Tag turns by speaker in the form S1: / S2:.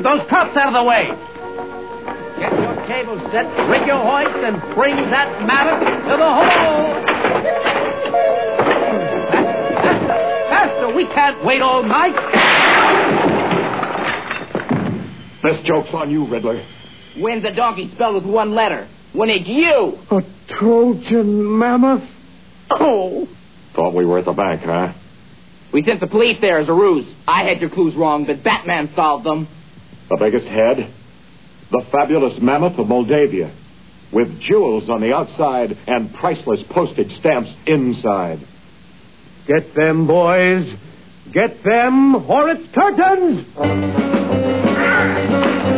S1: those props out of the way. Get your cable set, rig your hoist, and bring that mammoth to the hole. Faster, we can't wait all night.
S2: This joke's on you, Riddler.
S3: When's a donkey spelled with one letter? When it's you.
S4: A Trojan mammoth?
S3: Oh.
S2: Thought we were at the bank, huh?
S3: We sent the police there as a ruse. I had your clues wrong, but Batman solved them.
S2: The biggest head? The fabulous mammoth of Moldavia, with jewels on the outside and priceless postage stamps inside.
S4: Get them, boys. Get them, or it's curtains!